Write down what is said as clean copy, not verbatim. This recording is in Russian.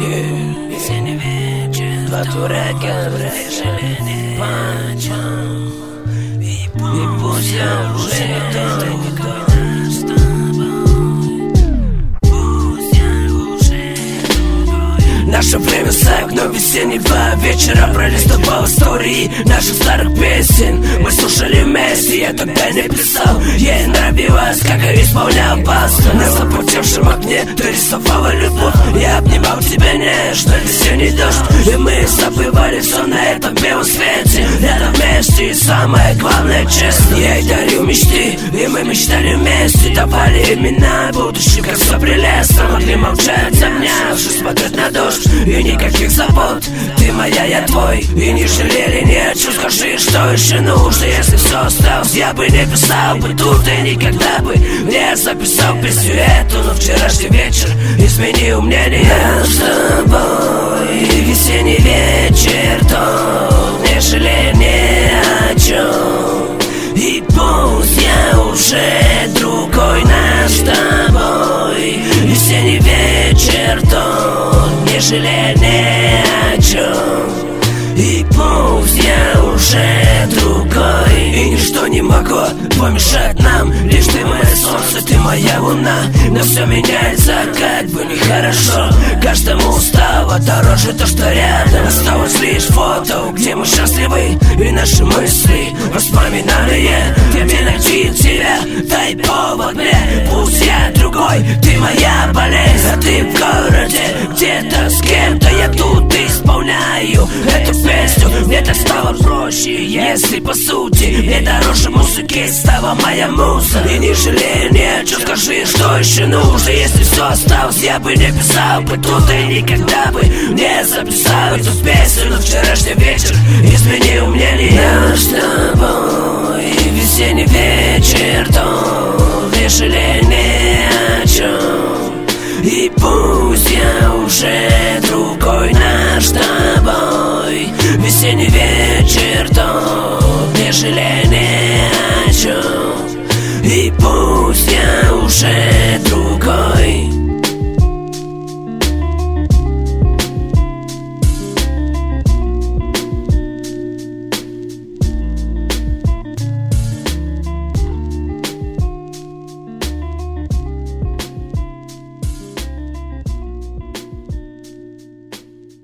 Весенний вечер, два дурака, жалели пачем. И пусть я уже никто не с тобой. Пусть я уже другой. Наше время за окном весеннего вечера пролистывал истории наших старых песен. Мы слушали вместе, я тогда не писал. Ей нравилось, как я исполнял бас. На запотевшем окне ты рисовала любовь. Я обнимал тебя нежно, весенний дождь. И мы забывали все на этом белом свете. Рядом вместе, и самое главное, честно. Я ей дарил мечты, и мы мечтали вместе. Давали имена будущим, как все прелестно. Могли молчать, обнявшись, смотреть на дождь. И никаких забот, ты моя, я твой. И не жалели ни о чем, скажи, что еще нужно. Если все осталось, я бы не писал бы тут. И никогда бы не записал песню эту. Но вчерашний вечер изменил мнение. Я с тобой, весенний вечер тот, не жалею ни о чем. И пусть я уже другой, наш с тобой. Весенний вечер тот, не жалею ни о чем. И пусть я уже другой. И ничто не могло помешать нам. Лишь ты мое солнце, ты моя луна. Но все меняется, как бы нехорошо. Каждому стало дороже то, что рядом. Осталось лишь фото, где мы счастливы. И наши мысли, воспоминания. Где найти тебя, дай повод мне. Пусть я другой, ты моя болезнь. А ты в городе, где-то с кем-то. Я тут исполняю эту песню. Мне так стало проще, если по сути мне дороже музыки стала моя муза. И не жалею ни о чем, скажи, что еще нужно. Если все осталось, я бы не писал бы тут. И никогда бы не записал эту песню. Но вчерашний вечер изменил мнение. Наш с тобой весенний вечер тот, не жалею ни о чем. И пусть я уже другой, наш с тобой весенний вечер тот, не жалею ни о чем. И пусть я уже